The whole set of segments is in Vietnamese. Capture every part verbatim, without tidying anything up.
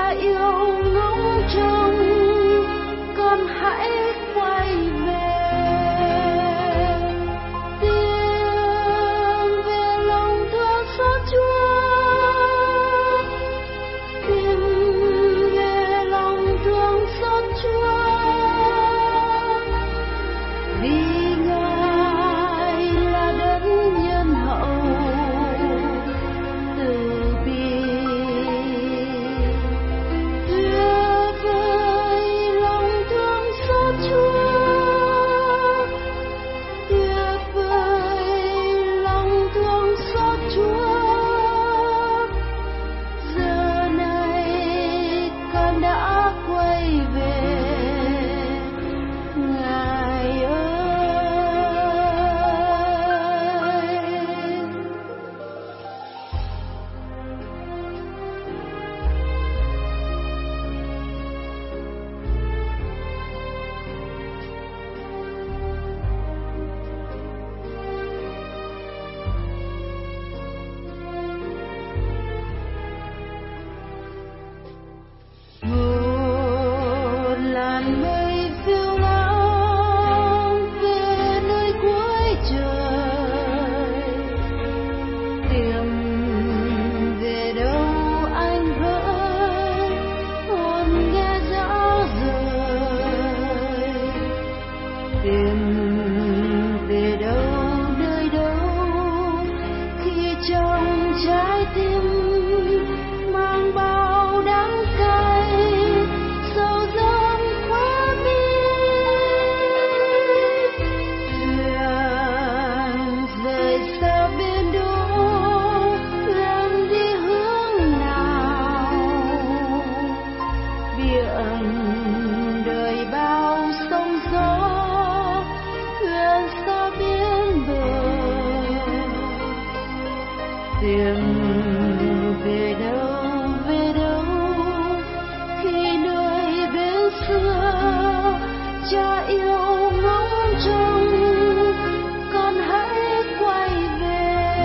Cha yêu ngóng trông, con hãy quay về, tìm về lòng thương xót Chúa, tìm về lòng thương xót Chúa, vì Ngài là đấng nhân hậu, từ bi. Tuyệt vời lòng thương xót Chúa, tuyệt vời lòng thương xót Chúa. Giờ này con đã quay về, Ngài ơi. Một làn mây phiêu lãng về nơi cuối trời, tìm về đâu anh hỡi, hồn nghe rõ rời, tìm về đâu nơi đâu, khi trong trái tim mang bao đắng cay, sầu dâng khóa mi. Thuyền rời xa bên đó, thuyền đi hướng nào, biển đời bao sóng gió, thuyền xa bên bờ, tìm về đâu về đâu, khi nơi bên xưa Cha yêu ngóng trông, con hãy quay về,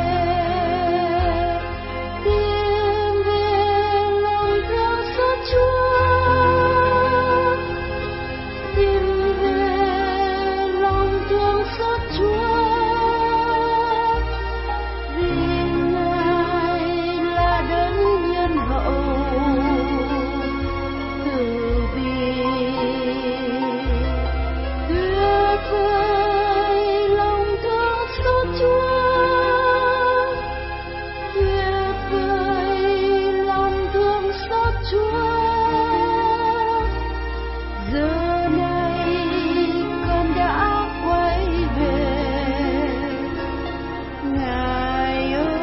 tìm về lòng thương xót Chúa, tìm về lòng thương xót Chúa, vì Ngài là đấng nhân hậu, từ bi. Tuyệt vời lòng thương xót Chúa, tuyệt vời lòng thương xót Chúa. Giờ này con đã quay về, Ngài ơi.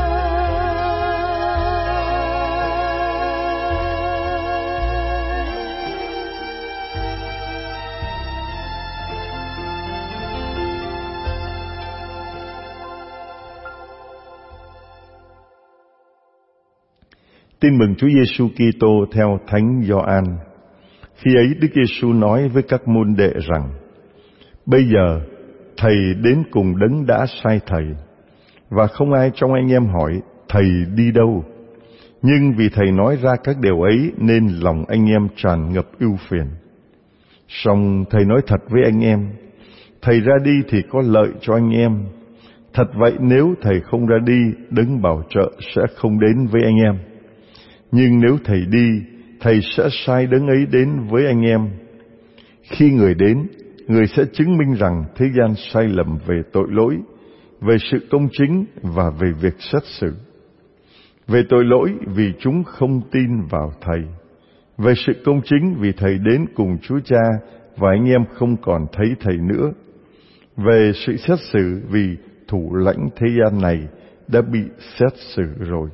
Tin mừng Chúa Giêsu Kitô theo Thánh Gioan. Khi ấy Đức Giêsu nói với các môn đệ rằng: Bây giờ thầy đến cùng đấng đã sai thầy, và không ai trong anh em hỏi thầy đi đâu. Nhưng vì thầy nói ra các điều ấy nên lòng anh em tràn ngập ưu phiền. Song thầy nói thật với anh em, thầy ra đi thì có lợi cho anh em. Thật vậy, nếu thầy không ra đi, đấng bảo trợ sẽ không đến với anh em. Nhưng nếu thầy đi, thầy sẽ sai đấng ấy đến với anh em. Khi người đến, người sẽ chứng minh rằng thế gian sai lầm về tội lỗi, về sự công chính và về việc xét xử. Về tội lỗi vì chúng không tin vào thầy. Về sự công chính vì thầy đến cùng Chúa Cha và anh em không còn thấy thầy nữa. Về sự xét xử vì thủ lãnh thế gian này đã bị xét xử rồi.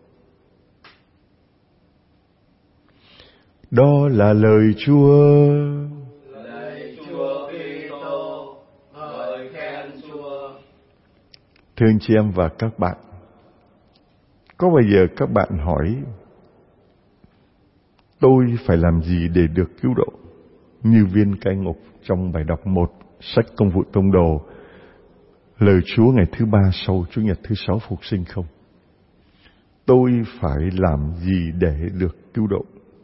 Đó là lời Chúa. Lạy Chúa Kitô, ngợi khen Chúa. Thưa anh chị em và các bạn, có bao giờ các bạn hỏi tôi phải làm gì để được cứu độ, như viên cai ngục trong bài đọc một sách Công vụ Tông đồ, lời Chúa ngày thứ ba sau Chủ nhật thứ sáu phục sinh không? Tôi phải làm gì để được cứu độ?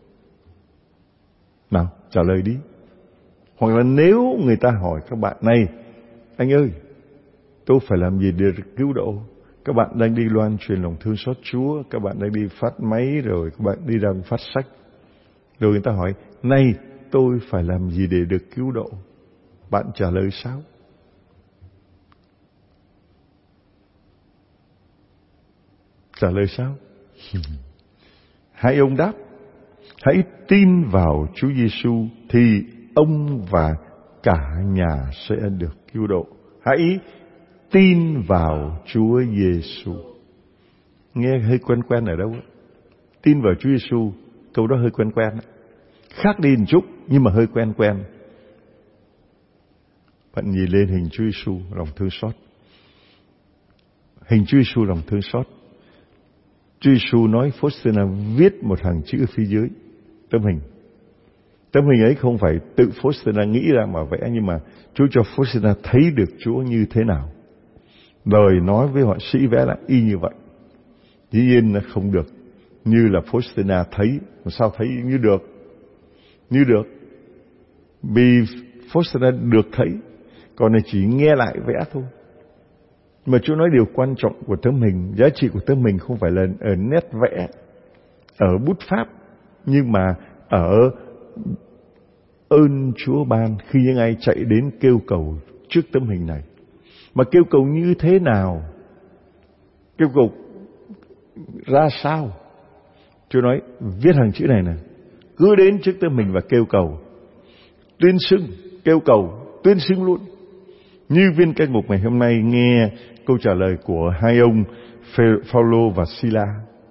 Nào, trả lời đi. Hoặc là nếu người ta hỏi các bạn, này, anh ơi, tôi phải làm gì để được cứu độ? Các bạn đang đi loan truyền lòng thương xót Chúa, các bạn đang đi phát máy rồi, các bạn đi ra phát sách. Rồi người ta hỏi, này, tôi phải làm gì để được cứu độ? Bạn trả lời sao? Trả lời sao? Hai ông đáp, hãy tin vào Chúa Giêsu thì ông và cả nhà sẽ được cứu độ. Hãy tin vào Chúa Giêsu. Nghe hơi quen quen ở đâu? Tin vào Chúa Giêsu, câu đó hơi quen quen. Khác đi một chút nhưng mà hơi quen quen. Bạn nhìn lên hình Chúa Giêsu lòng thương xót. Hình Chúa Giêsu lòng thương xót. Chúa Giêsu nói Faustina viết một hàng chữ phía dưới tấm hình. Tấm hình ấy không phải tự Faustina nghĩ ra mà vẽ, nhưng mà Chúa cho Faustina thấy được Chúa như thế nào. Lời nói với họa sĩ vẽ lại y như vậy. Dĩ nhiên là không được như là Faustina thấy. Sao thấy như được? Như được. Vì Faustina được thấy, còn này chỉ nghe lại vẽ thôi. Mà Chúa nói điều quan trọng của tấm hình, giá trị của tấm hình không phải là ở nét vẽ, ở bút pháp, nhưng mà ở ơn Chúa ban khi những ai chạy đến kêu cầu trước tấm hình này. Mà kêu cầu như thế nào? Kêu cầu ra sao? Chúa nói viết hàng chữ này nè, cứ đến trước tấm hình và kêu cầu, tuyên xưng, kêu cầu, tuyên xưng luôn. Như viên ca ngục ngày hôm nay nghe câu trả lời của hai ông Phaolô và Sila.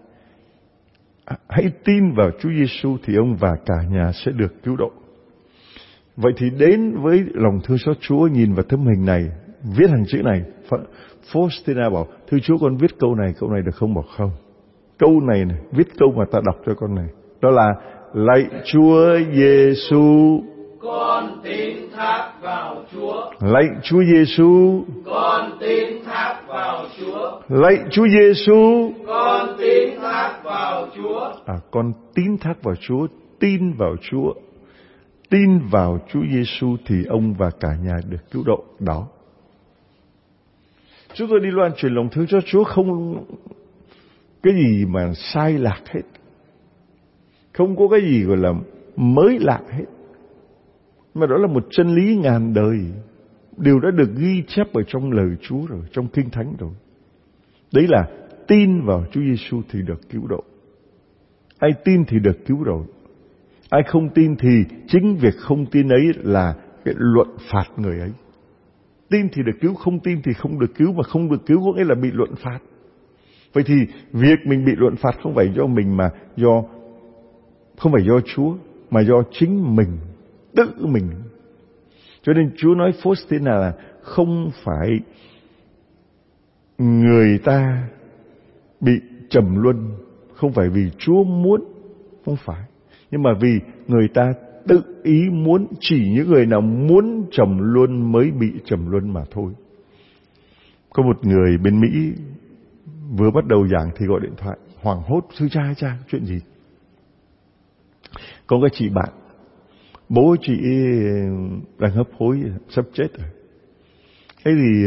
Hãy tin vào Chúa Giêsu thì ông và cả nhà sẽ được cứu độ. Vậy thì đến với lòng thương xót Chúa, nhìn vào tấm hình này, viết hàng chữ này. Faustina bảo, thưa Chúa, con viết câu này, câu này được không? Bảo không. Câu này, này viết câu mà ta đọc cho con này. Đó là lạy Chúa Giêsu, con tin thác vào Chúa. Lạy Chúa Giêsu, con tin thác vào Chúa. Lạy Chúa Giêsu, con tin thác vào Chúa. À, con tín thác vào Chúa, tin vào Chúa. Tin vào Chúa Giêsu thì ông và cả nhà được cứu độ. Đó. Chúng tôi đi loan truyền lòng thương cho Chúa, không cái gì mà sai lạc hết. Không có cái gì gọi là mới lạ hết. Mà đó là một chân lý ngàn đời. Điều đã được ghi chép ở trong lời Chúa rồi, trong Kinh Thánh rồi. Đấy là tin vào Chúa Giêsu thì được cứu độ. Ai tin thì được cứu độ. Ai không tin thì chính việc không tin ấy là cái luận phạt người ấy. Tin thì được cứu, không tin thì không được cứu, mà không được cứu có nghĩa là bị luận phạt. Vậy thì việc mình bị luận phạt không phải do mình, mà do không phải do Chúa, mà do chính mình, tự mình. Cho nên Chúa nói Faustina là không phải người ta bị trầm luân, không phải vì Chúa muốn, không phải, nhưng mà vì người ta tự ý muốn. Chỉ những người nào muốn trầm luân mới bị trầm luân mà thôi. Có một người bên Mỹ vừa bắt đầu giảng thì gọi điện thoại hoảng hốt, sư cha cha chuyện gì? Có cái chị bạn, bố chị đang hấp hối sắp chết rồi. Thế thì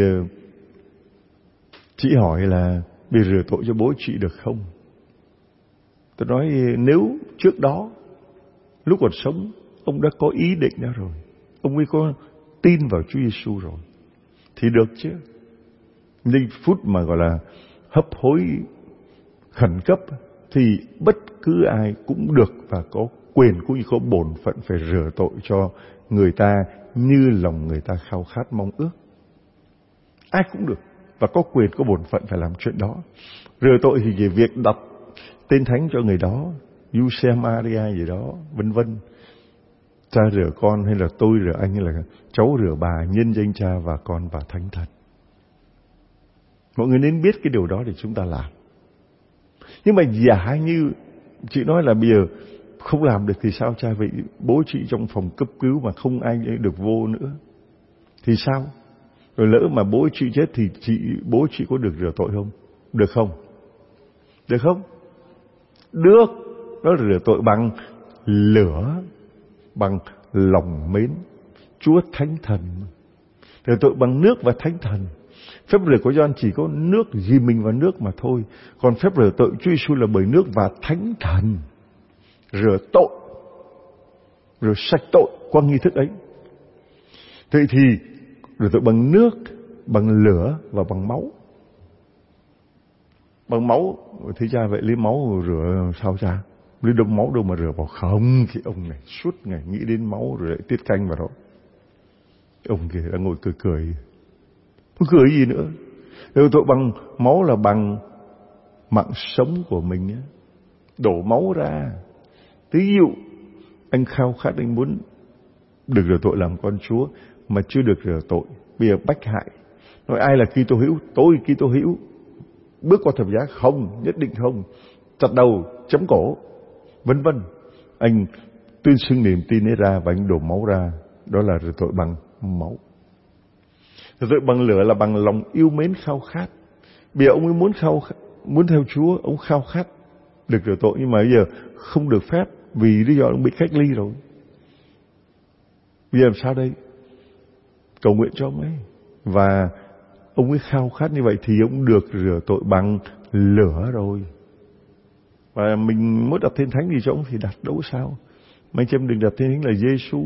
chị hỏi là bị rửa tội cho bố chị được không? Tôi nói nếu trước đó lúc còn sống ông đã có ý định đó rồi, ông ấy có tin vào Chúa Giêsu rồi thì được chứ. Giây phút mà gọi là hấp hối khẩn cấp thì bất cứ ai cũng được và có quyền cũng như có bổn phận phải rửa tội cho người ta như lòng người ta khao khát mong ước. Ai cũng được và có quyền có bổn phận phải làm chuyện đó. Rửa tội thì chỉ việc đọc tên thánh cho người đó, Giuse Maria gì đó, vân vân. Cha rửa con hay là tôi rửa anh hay là cháu rửa bà, nhân danh Cha và Con và Thánh Thần. Mọi người nên biết cái điều đó để chúng ta làm. Nhưng mà giả như chị nói là bây giờ không làm được thì sao cha? Vậy bố chị trong phòng cấp cứu mà không ai được vô nữa thì sao? Rồi lỡ mà bố chị chết thì chị bố chị có được rửa tội không? Được không? Được không? Được. Nó rửa tội bằng lửa. bằng lòng mến Chúa Thánh Thần. Rửa tội bằng nước và Thánh Thần. Phép rửa của Gioan chỉ có nước, dì mình và nước mà thôi. Còn phép rửa tội Chúa Giêsu là bởi nước và Thánh Thần. Rửa tội, rửa sạch tội qua nghi thức ấy. Vậy thì rửa tội bằng nước, bằng lửa và bằng máu. Bằng máu thì cha vậy lấy máu rửa sao cha? Lấy đâu máu đâu mà rửa vào không? Thì ông này suốt ngày nghĩ đến máu rồi lại tiết canh vào đó. Ông kia đã ngồi cười cười. Không cười gì nữa. Rửa tội bằng máu là bằng mạng sống của mình nhé. Đổ máu ra. Ví dụ anh khao khát, anh muốn được rửa tội làm con Chúa mà chưa được rửa tội, bây giờ bách hại. Nói ai là Kitô hữu? Tôi Kitô hữu. Bước qua thập giá không, nhất định không. Chặt đầu, chấm cổ, vân vân. Anh tuyên xưng niềm tin ấy ra và anh đổ máu ra. Đó là rửa tội bằng máu. Rửa tội bằng lửa là bằng lòng yêu mến khao khát. Bây giờ ông ấy muốn khao muốn theo Chúa, ông khao khát được rửa tội, nhưng mà bây giờ không được phép vì lý do ông bị cách ly rồi. Bây giờ làm sao đây? Cầu nguyện cho ông ấy. Và ông ấy khao khát như vậy thì ông được rửa tội bằng lửa rồi. Và mình muốn đặt tên thánh gì cho ông thì đặt đâu sao. Mà anh chị em đừng đặt tên thánh là Giêsu,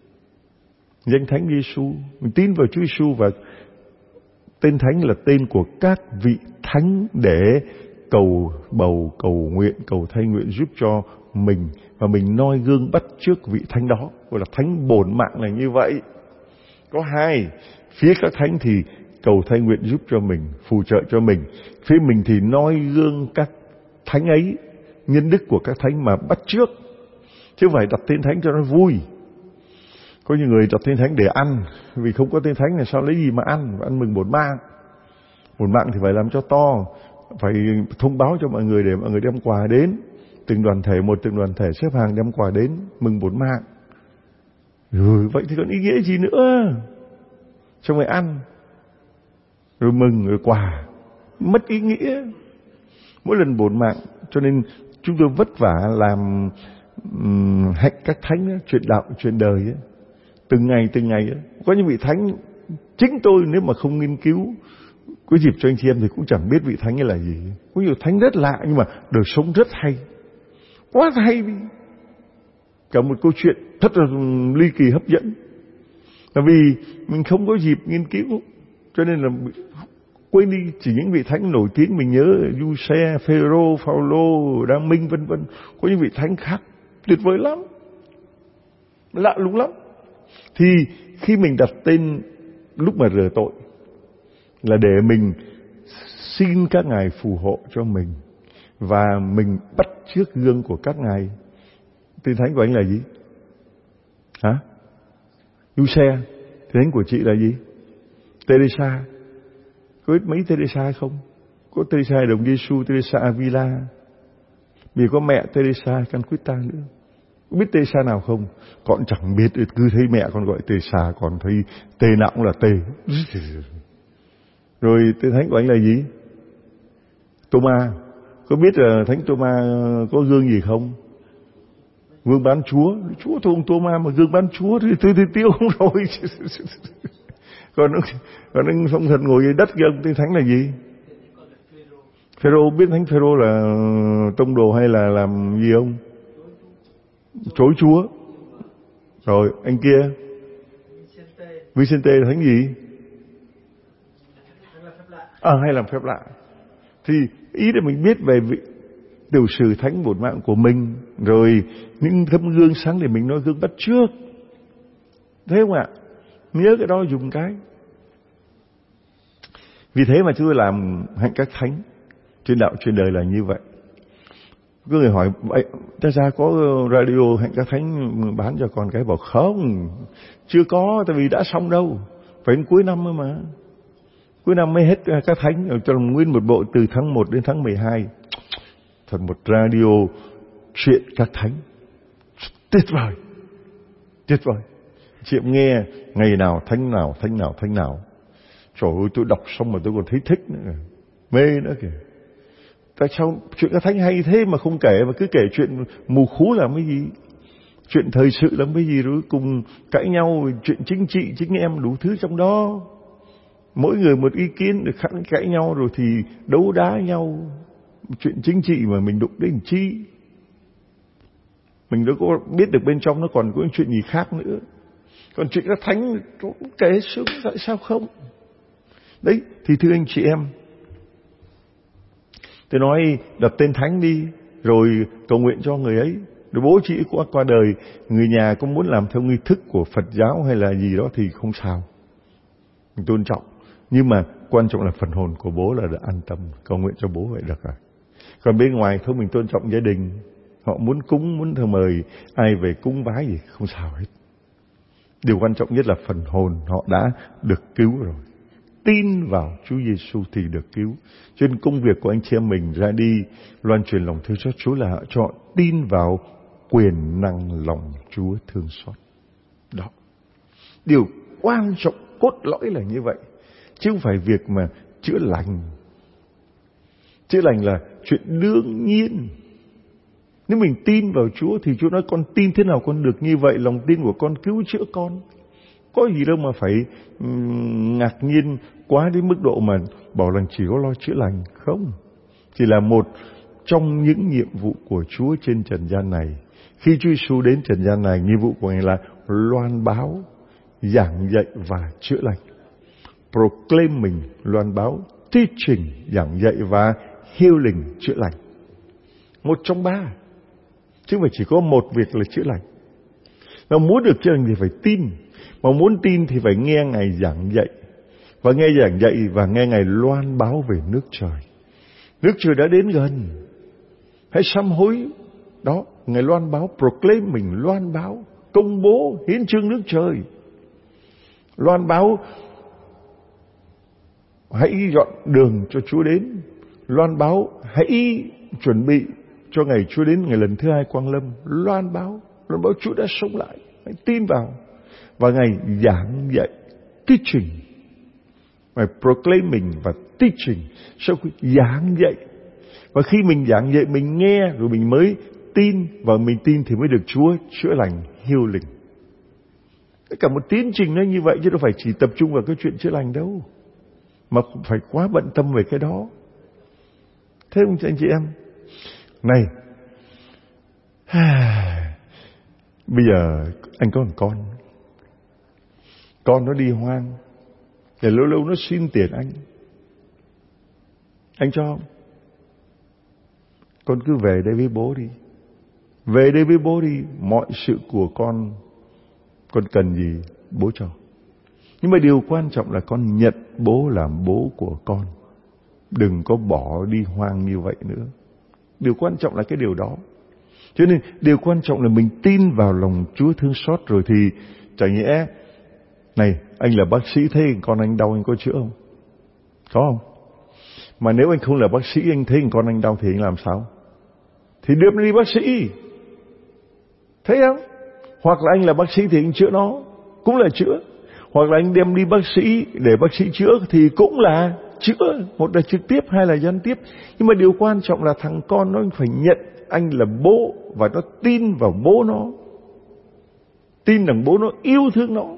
danh thánh Giêsu. Mình tin vào Chúa Giêsu và tên thánh là tên của các vị thánh để cầu bầu, cầu nguyện, cầu thay nguyện giúp cho mình. Và mình noi gương bắt chước vị thánh đó. Gọi là thánh bổn mạng là như vậy. Có hai. Phía các thánh thì cầu thay nguyện giúp cho mình, phù trợ cho mình. Phía mình thì noi gương các thánh ấy, nhân đức của các thánh mà bắt chước. Chứ không phải đặt tên thánh cho nó vui. Có những người đặt tên thánh để ăn, vì không có tên thánh này sao lấy gì mà ăn, ăn mừng bổn mạng. Bổn mạng thì phải làm cho to, phải thông báo cho mọi người để mọi người đem quà đến. Từng đoàn thể một, từng đoàn thể xếp hàng đem quà đến mừng bổn mạng. Rồi vậy thì còn ý nghĩa gì nữa? Xong rồi ăn, rồi mừng, rồi quà, mất ý nghĩa. Mỗi lần bổn mạng, cho nên chúng tôi vất vả làm um, hạnh các thánh đó, chuyện đạo, chuyện đời đó. Từng ngày, từng ngày đó. Có những vị thánh, chính tôi nếu mà không nghiên cứu, có dịp cho anh chị em thì cũng chẳng biết vị thánh ấy là gì. Có nhiều thánh rất lạ nhưng mà đời sống rất hay. Quá hay đi. Cả một câu chuyện rất là ly kỳ hấp dẫn. Là vì mình không có dịp nghiên cứu, cho nên là quên đi. Chỉ những vị thánh nổi tiếng mình nhớ, Giuse, Phêrô, Phaolô, Đăng Minh vân vân. Có những vị thánh khác tuyệt vời lắm, lạ lùng lắm. Thì khi mình đặt tên lúc mà rửa tội là để mình xin các ngài phù hộ cho mình, và mình bắt chước gương của các ngài. Tên thánh của anh là gì? Hả? Giuse. Tên thánh của chị là gì? Teresa. Có biết mấy Teresa hay không? Có Teresa đồng Giêsu, Teresa Avila. Vì có mẹ Teresa Calcutta nữa. Có biết Teresa nào không? Con chẳng biết, cứ thấy mẹ con gọi Teresa, còn thấy tê nào cũng là tê. Rồi tên thánh của anh là gì? Thomas. Có biết là thánh Thomas có gương gì không? Gương bán Chúa. Chúa thôi ông Thomas mà gương bán Chúa thì tôi thì tiêu không rồi. Còn còn anh phong thần ngồi dưới đất kia, ông tên thánh là gì? Phêrô. Biết thánh Phêrô là tông đồ hay là làm gì không? Chối Chúa. Rồi anh kia Vicente là thánh gì? À, hay làm phép lạ. Thì ý là mình biết về vị tiểu sử thánh bổn mạng của mình, rồi những tấm gương sáng để mình nói gương bắt chước. Thế không ạ? Nhớ cái đó dùng cái. Vì thế mà chúng tôi làm hạnh các thánh, truyền đạo truyền đời là như vậy. Có người hỏi vậy ta ra có radio hạnh các thánh bán cho con cái, bảo không, chưa có, tại vì đã xong đâu, phải đến cuối năm mà. Cuối năm mới hết các thánh, cho nguyên một bộ từ tháng một đến tháng mười hai. Thật một radio chuyện các thánh tuyệt vời, tuyệt vời. Chị em nghe ngày nào thánh nào thánh nào thánh nào. Trời ơi, tôi đọc xong mà tôi còn thấy thích nữa, mê nữa kìa. Tại sao chuyện các thánh hay thế mà không kể, mà cứ kể chuyện mù khú làm cái gì? Chuyện thời sự lắm cái gì rồi cùng cãi nhau, chuyện chính trị, chính em đủ thứ trong đó. Mỗi người một ý kiến được khăn cãi nhau rồi thì đấu đá nhau. Chuyện chính trị mà mình đụng đến chi. Mình đâu có biết được bên trong nó còn có chuyện gì khác nữa. Còn chuyện các thánh kể xuống tại sao không? Đấy, thì thưa anh chị em, tôi nói đặt tên thánh đi, rồi cầu nguyện cho người ấy. Rồi bố chị qua, qua đời, người nhà có muốn làm theo nghi thức của Phật giáo hay là gì đó thì không sao. Mình tôn trọng. Nhưng mà quan trọng là phần hồn của bố là được an tâm. Cầu nguyện cho bố vậy được rồi. Còn bên ngoài thôi mình tôn trọng gia đình. Họ muốn cúng, muốn thờ mời ai về cúng bái gì, không sao hết. Điều quan trọng nhất là phần hồn họ đã được cứu rồi. Tin vào Chúa Giêsu thì được cứu. Cho nên công việc của anh chị em mình ra đi loan truyền lòng thương xót Chúa là họ cho họ tin vào quyền năng lòng Chúa thương xót. Đó. Điều quan trọng cốt lõi là như vậy. Chứ không phải việc mà chữa lành. Chữa lành là chuyện đương nhiên. Nếu mình tin vào Chúa thì Chúa nói con tin thế nào con được như vậy. Lòng tin của con cứu chữa con. Có gì đâu mà phải um, ngạc nhiên quá đến mức độ mà bảo rằng chỉ có lo chữa lành. Không. Chỉ là một trong những nhiệm vụ của Chúa trên trần gian này. Khi Chúa Giêsu đến trần gian này, nhiệm vụ của Ngài là loan báo, giảng dạy và chữa lành. Proclaim mình, loan báo, teaching, giảng dạy và healing, chữa lành. Một trong ba. Chứ không phải chỉ có một việc là chữa lành. Mà muốn được chữa lành thì phải tin. Mà muốn tin thì phải nghe Ngài giảng dạy. Và nghe giảng dạy và nghe Ngài loan báo về nước trời. Nước trời đã đến gần. Hãy sám hối. Đó, Ngài loan báo, proclaim mình, loan báo, công bố hiến chương nước trời. Loan báo, hãy dọn đường cho Chúa đến. Loan báo, hãy chuẩn bị cho ngày Chúa đến, ngày lần thứ hai quang lâm. Loan báo, loan báo Chúa đã sống lại. Hãy tin vào. Và Ngài giảng dạy, teaching. Ngài proclaim mình và teaching. Sau khi giảng dạy. Và khi mình giảng dạy, mình nghe rồi mình mới tin. Và mình tin thì mới được Chúa chữa lành, healing. Cả một tiến trình nó như vậy chứ đâu phải chỉ tập trung vào cái chuyện chữa lành đâu. Mà không phải quá bận tâm về cái đó. Thế không anh chị em? Này, bây giờ anh có một con. Con nó đi hoang. Để lâu lâu nó xin tiền anh. Anh cho không? Con cứ về đây với bố đi. Về đây với bố đi. Mọi sự của con, con cần gì bố cho. Nhưng mà điều quan trọng là con nhận bố làm bố của con. Đừng có bỏ đi hoang như vậy nữa. Điều quan trọng là cái điều đó. Cho nên điều quan trọng là mình tin vào lòng Chúa thương xót rồi thì chả nhẽ này, anh là bác sĩ thấy con anh đau anh có chữa không? Có không? Mà nếu anh không là bác sĩ, anh thấy con anh đau thì anh làm sao? Thì đưa đi bác sĩ. Thấy không? Hoặc là anh là bác sĩ thì anh chữa nó, cũng là chữa. Hoặc là anh đem đi bác sĩ để bác sĩ chữa thì cũng là chữa. Một là trực tiếp, hai là gián tiếp. Nhưng mà điều quan trọng là thằng con nó phải nhận anh là bố. Và nó tin vào bố nó. Tin rằng bố nó yêu thương nó.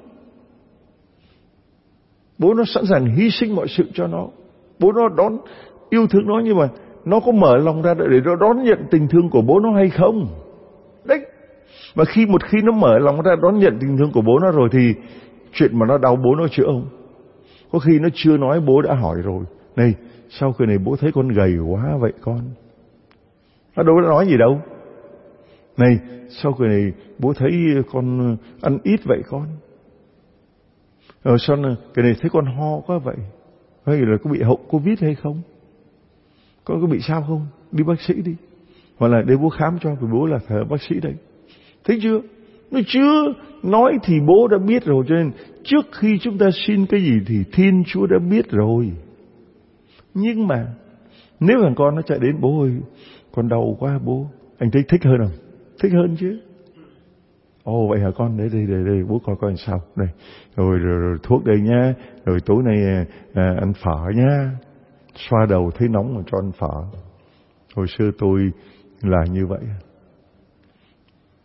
Bố nó sẵn sàng hy sinh mọi sự cho nó. Bố nó đón yêu thương nó. Nhưng mà nó có mở lòng ra để nó đón nhận tình thương của bố nó hay không? Đấy. Và khi một khi nó mở lòng ra đón nhận tình thương của bố nó rồi thì chuyện mà nó đau bố nó chữa không? Có khi nó chưa nói bố đã hỏi rồi. Này, sao cái này bố thấy con gầy quá vậy con? Nó đâu có nói gì đâu. Này, sao cái này bố thấy con ăn ít vậy con? Ờ, sao cái này thấy con ho quá vậy? Hay là có bị hậu Covid hay không? Con có bị sao không? Đi bác sĩ đi. Hoặc là để bố khám cho, vì bố là thờ bác sĩ đây. Thấy chưa? Nó chưa nói thì bố đã biết rồi. Cho nên trước khi chúng ta xin cái gì thì Thiên Chúa đã biết rồi. Nhưng mà nếu thằng con nó chạy đến, bố ơi, con đau quá bố. Anh thấy thích hơn không? Thích hơn chứ. Ồ vậy hả con? Để đây, đây, đây, bố coi coi làm sao. Đây. Rồi, rồi, rồi thuốc đây nha. Rồi tối nay à, ăn phở nha. Xoa đầu thấy nóng rồi cho ăn phở. Hồi xưa tôi là như vậy.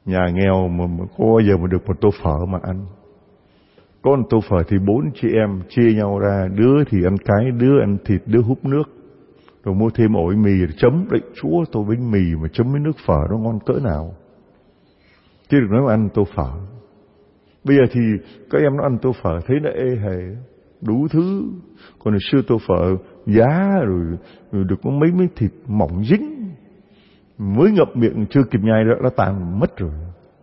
Nhà nghèo mà, mà có bao giờ mà được một tô phở mà ăn. Có một tô phở thì bốn chị em chia nhau ra, đứa thì ăn cái, đứa ăn thịt, đứa húp nước, rồi mua thêm ổi mì chấm. Đấy, Chúa, tô bánh mì mà chấm với nước phở nó ngon cỡ nào, chứ đừng nói mà ăn tô phở. Bây giờ thì các em nó ăn tô phở thấy nó ê hề, đủ thứ. Còn hồi xưa tô phở giá rồi, rồi được có mấy mấy thịt mỏng dính, mới ngậm miệng chưa kịp nhai đã, đã tàn mất rồi.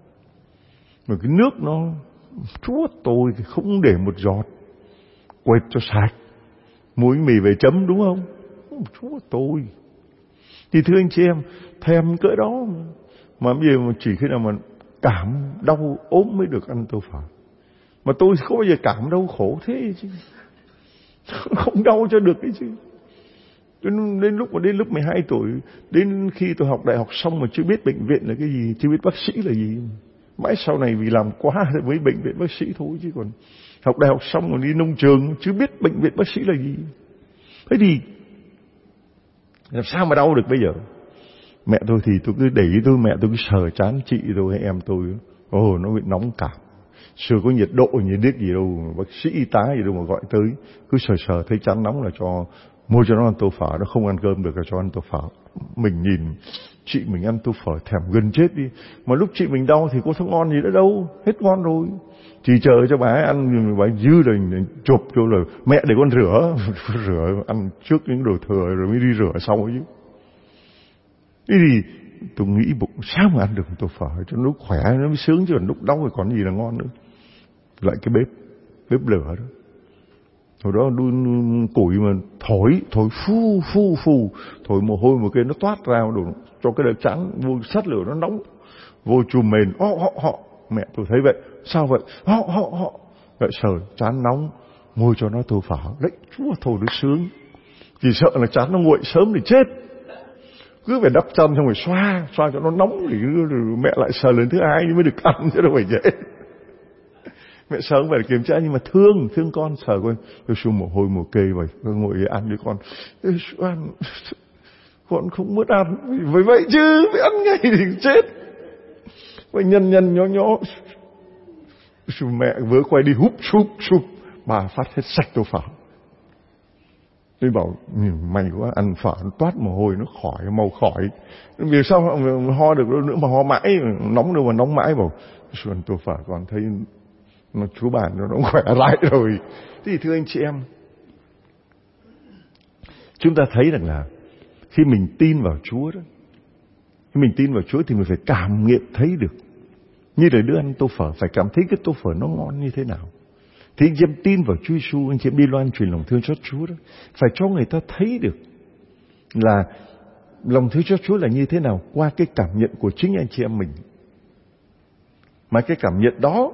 Rồi cái nước nó, Chúa tôi không để một giọt, quệt cho sạch, muối mì về chấm, đúng không? Chúa tôi. Thì thưa anh chị em, thèm cỡ đó mà, mà bây giờ mà chỉ khi nào mà cảm đau ốm mới được ăn tô phở. Mà tôi không bao giờ cảm đau khổ thế chứ, không đau cho được đấy chứ. Đến, đến lúc mà đến lúc mười hai tuổi, đến khi tôi học đại học xong mà chưa biết bệnh viện là cái gì, chưa biết bác sĩ là gì. Mãi sau này vì làm quá với bệnh viện bác sĩ thôi, chứ còn học đại học xong rồi đi nông trường chưa biết bệnh viện bác sĩ là gì. Thế thì làm sao mà đau được bây giờ? Mẹ tôi thì tôi cứ để ý tôi, mẹ tôi cứ sờ trán chị tôi hay em tôi, ồ oh, nó bị nóng cảm. Xưa có nhiệt độ nhiệt điếc gì đâu, bác sĩ y tá gì đâu mà gọi tới, cứ sờ sờ thấy chán nóng là cho mua cho nó ăn tô phở. Nó không ăn cơm được là cho ăn tô phở. Mình nhìn chị mình ăn tô phở thèm gần chết đi. Mà lúc chị mình đau thì có thức ngon gì nữa đâu, hết ngon rồi. Chỉ chờ cho bà ấy ăn, bà ấy dư rồi chụp cho là mẹ để con rửa rửa ăn trước những đồ thừa rồi mới đi rửa sau chứ. Thế thì tôi nghĩ bụng sao mà ăn được tô phở cho lúc khỏe nó mới sướng, chứ còn lúc đau thì còn gì là ngon nữa. Lại cái bếp bếp lửa đó, hồi đó đun củi mà thổi thổi phu phu phu thổi mồ hôi một cái nó toát ra đủ, cho cái đợt trắng vô sát lửa nó nóng, vô chùm mền họ họ họ mẹ tôi thấy vậy, sao vậy, họ họ họ lại sờ chán nóng môi cho nó tô phở đấy. Chúa thôi nó sướng, chỉ sợ là chán nó nguội sớm thì chết, cứ phải đắp chân xong rồi xoa xoa cho nó nóng thì rồi mẹ lại sờ lần thứ hai mới được ăn, chứ đâu phải dễ. Mẹ sờ không phải là kiểm tra, nhưng mà thương thương con, sờ con tôi xuống mồ hôi mồ kê vậy, tôi ngồi ăn với con, ăn con không muốn ăn, vậy vậy chứ phải ăn ngay thì chết, phải nhân nhân nhó nhó. Mẹ vừa quay đi húp súp súp, bà phát hết sạch tô phở. Tôi bảo mày quá, ăn phở nó toát mồ hôi nó khỏi, màu khỏi. Vì sao ho được nữa mà ho mãi, nóng đâu mà nóng mãi. Bảo xuân tô phở còn thấy nó Chúa bản nó cũng khỏe lại rồi. Thế thì thưa anh chị em, chúng ta thấy rằng là khi mình tin vào Chúa đó, khi mình tin vào Chúa thì mình phải cảm nghiệm thấy được. Như là đứa ăn tô phở phải cảm thấy cái tô phở nó ngon như thế nào. Thì anh chị em tin vào Chúa Giêsu, anh chị em đi loan truyền lòng thương xót Chúa đó, phải cho người ta thấy được là lòng thương xót Chúa là như thế nào qua cái cảm nhận của chính anh chị em mình. Mà cái cảm nhận đó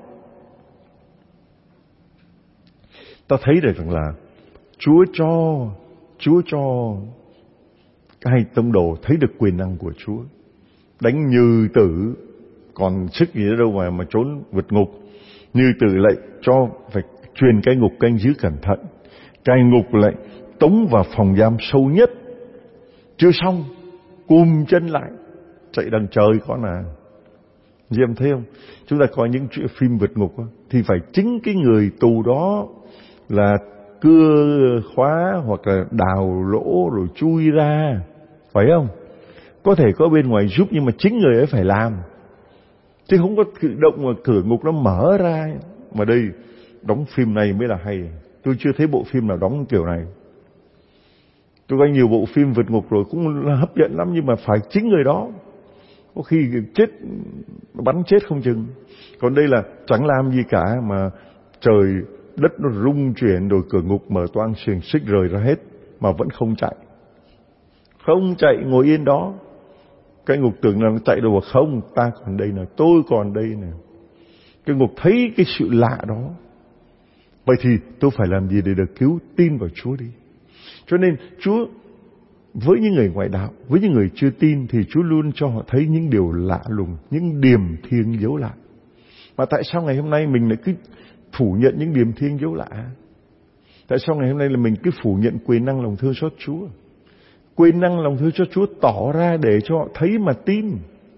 ta thấy được rằng là Chúa cho Chúa cho hai tông đồ thấy được quyền năng của Chúa. Đánh Như Tử còn sức gì nữa đâu mà mà trốn vượt ngục. Như Tử lại cho phải truyền cai ngục canh giữ cẩn thận. Cai ngục lại tống vào phòng giam sâu nhất. Chưa xong, cùm chân lại chạy đằng trời con à. Chị em thấy không? Chúng ta coi những chuyện phim vượt ngục đó, thì phải chính cái người tù đó là cưa khóa hoặc là đào lỗ rồi chui ra, phải không? Có thể có bên ngoài giúp nhưng mà chính người ấy phải làm, chứ không có tự động mà cửa ngục nó mở ra. Mà đây đóng phim này mới là hay. Tôi chưa thấy bộ phim nào đóng kiểu này. Tôi coi nhiều bộ phim vượt ngục rồi cũng hấp dẫn lắm, nhưng mà phải chính người đó, có khi chết bắn chết không chừng. Còn đây là chẳng làm gì cả mà trời đất nó rung chuyển, rồi cửa ngục mở toang, xiềng xích rời ra hết mà vẫn không chạy. Không chạy, ngồi yên đó. Cái ngục tưởng là nó chạy đâu mà không, ta còn đây nè, tôi còn đây nè. Cái ngục thấy cái sự lạ đó. Vậy thì tôi phải làm gì để được cứu? Tin vào Chúa đi. Cho nên Chúa với những người ngoại đạo, với những người chưa tin, thì Chúa luôn cho họ thấy những điều lạ lùng, những điềm thiêng dấu lạ. Mà tại sao ngày hôm nay mình lại cứ phủ nhận những điềm thiêng dấu lạ? Tại sao ngày hôm nay là mình cứ phủ nhận quyền năng lòng thương xót Chúa? Quyền năng lòng thương xót Chúa tỏ ra để cho họ thấy mà tin.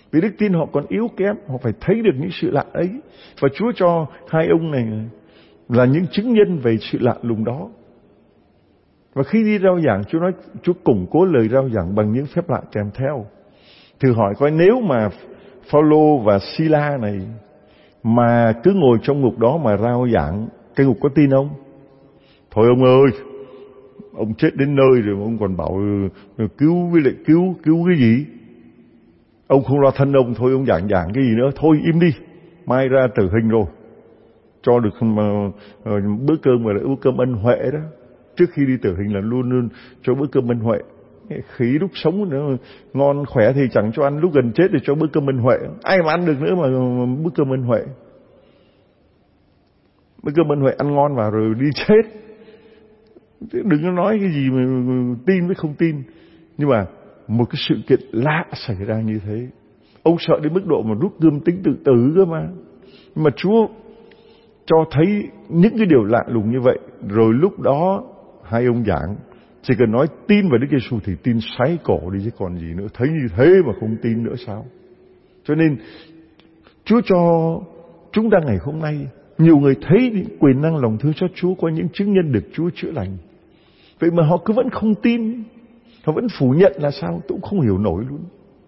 Vì đức tin họ còn yếu kém, họ phải thấy được những sự lạ ấy. Và Chúa cho hai ông này là những chứng nhân về sự lạ lùng đó. Và khi đi rao giảng, Chúa nói Chúa củng cố lời rao giảng bằng những phép lạ kèm theo. Thử hỏi coi, nếu mà Phao-lô và Si-la này mà cứ ngồi trong ngục đó mà rao giảng, cái ngục có tin không? Thôi ông ơi, ông chết đến nơi rồi mà ông còn bảo cứu với lại cứu cứu cái gì? Ông không lo thân ông, thôi ông giảng giảng cái gì nữa? Thôi im đi, mai ra tử hình rồi, cho được mà, bữa cơm gọi là bữa cơm ân huệ đó. Trước khi đi tử hình là luôn luôn cho bữa cơm ân huệ. Khí lúc sống nữa ngon khỏe thì chẳng cho ăn, lúc gần chết thì cho bữa cơm ân huệ. Ai mà ăn được nữa mà bữa cơm ân huệ? Bữa cơm ân huệ ăn ngon vào rồi đi chết. Đừng có nói cái gì mà tin với không tin. Nhưng mà một cái sự kiện lạ xảy ra như thế, ông sợ đến mức độ mà rút gươm tính tự tử cơ mà. Nhưng mà Chúa cho thấy những cái điều lạ lùng như vậy. Rồi lúc đó hai ông giảng, chỉ cần nói tin vào Đức Giêsu thì tin sái cổ đi chứ còn gì nữa. Thấy như thế mà không tin nữa sao? Cho nên Chúa cho chúng ta ngày hôm nay, nhiều người thấy những quyền năng lòng thương xót Chúa qua những chứng nhân được Chúa chữa lành. Vậy mà họ cứ vẫn không tin, họ vẫn phủ nhận là sao? Tôi cũng không hiểu nổi luôn.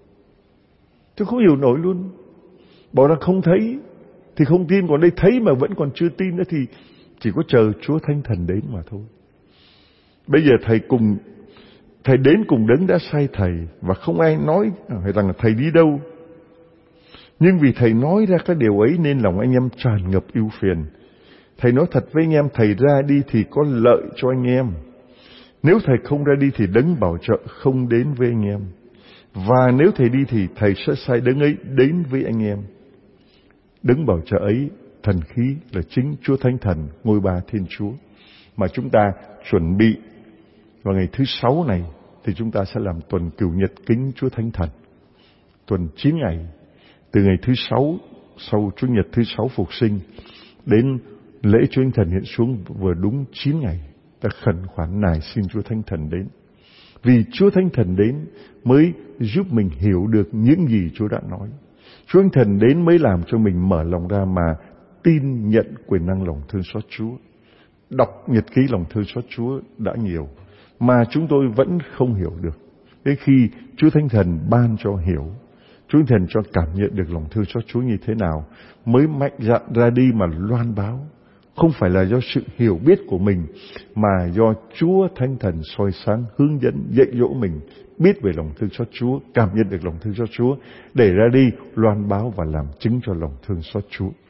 Tôi không hiểu nổi luôn. Bảo là không thấy thì không tin, còn đây thấy mà vẫn còn chưa tin nữa thì chỉ có chờ Chúa Thánh Thần đến mà thôi. Bây giờ thầy cùng thầy đến cùng đấng đã sai thầy, và không ai nói rằng là thầy đi đâu. Nhưng vì thầy nói ra các điều ấy nên lòng anh em tràn ngập ưu phiền. Thầy nói thật với anh em, thầy ra đi thì có lợi cho anh em. Nếu thầy không ra đi thì đấng bảo trợ không đến với anh em. Và nếu thầy đi thì thầy sẽ sai đấng ấy đến với anh em. Đấng bảo trợ ấy, thần khí là chính Chúa Thánh Thần, ngôi Ba Thiên Chúa, mà chúng ta chuẩn bị vào ngày thứ sáu này thì chúng ta sẽ làm tuần cửu nhật kính Chúa Thánh Thần. Tuần chín ngày, từ ngày thứ sáu sau Chủ nhật thứ sáu phục sinh đến lễ Chúa Thánh Thần hiện xuống vừa đúng chín ngày. Ta khẩn khoản nài xin Chúa Thánh Thần đến. Vì Chúa Thánh Thần đến mới giúp mình hiểu được những gì Chúa đã nói. Chúa Thánh Thần đến mới làm cho mình mở lòng ra mà tin nhận quyền năng lòng thương xót Chúa. Đọc nhật ký lòng thương xót Chúa đã nhiều mà chúng tôi vẫn không hiểu được. Đến khi Chúa Thánh Thần ban cho hiểu, Chúa Thánh Thần cho cảm nhận được lòng thương xót Chúa như thế nào, mới mạnh dạn ra đi mà loan báo. Không phải là do sự hiểu biết của mình, mà do Chúa Thánh Thần soi sáng, hướng dẫn, dạy dỗ mình biết về lòng thương xót Chúa, cảm nhận được lòng thương xót Chúa, để ra đi loan báo và làm chứng cho lòng thương xót Chúa.